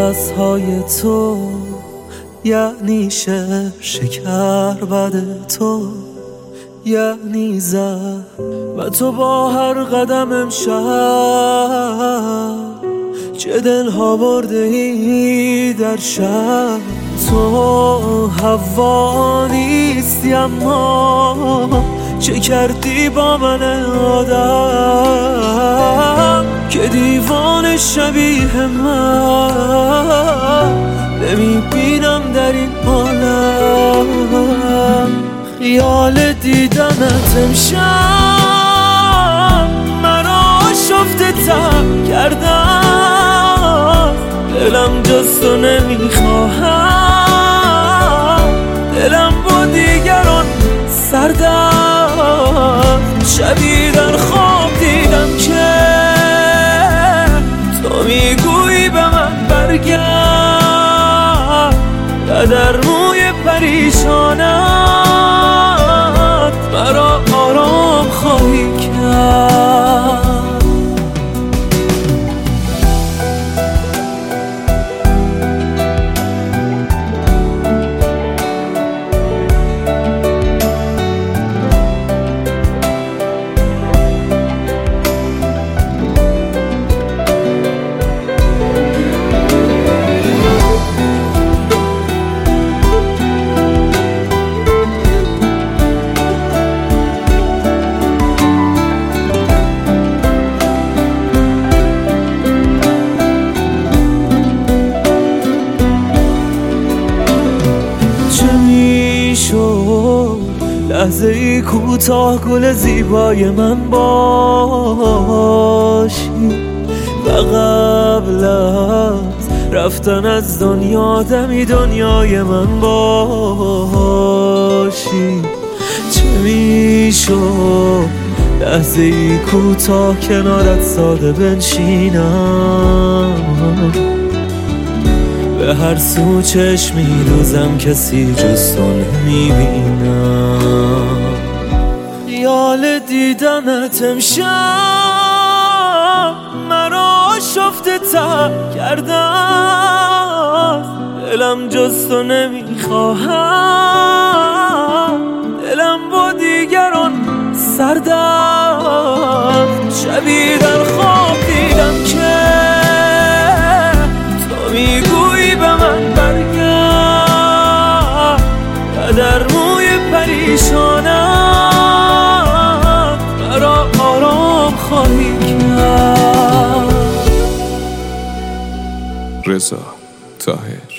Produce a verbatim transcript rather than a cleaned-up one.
نفسهای تو یعنی شعر شکر بد تو یعنی زهر و تو با هر قدم امشب چه دلها برده ای در شب. تو هوا نیستی اما چه کردی با من آدم که دیوان شبیه من نمیبینم در این عالم. خیال دیدنت امشب منو شفته تر کردم، دلم جز تو نمیخواهم، دلم با دیگران سردم. شبی در خواب دیدم که تو میگویی به من برگرد و در موی پریشانت مرا آرام خواهی کرد. لحظه ای کوتاه گل زیبای من باشی و قبل از رفتن از دنیا دمی دنیای من باشی. چه میشد لحظه ای کوتاه کنارت ساده بنشینم، به هر سو چشم میدوزم کسی جز تو نمیبینم. خیال دیدنت امشب مرا شفته تر کردم، دلم جز تو نمیخواهم، دلم با دیگران سردم. شبی در خواب دیدم که تو میگویی به من برگرد و در موی پریشانت مرا آرام خواهی کرد. رضا طاهر.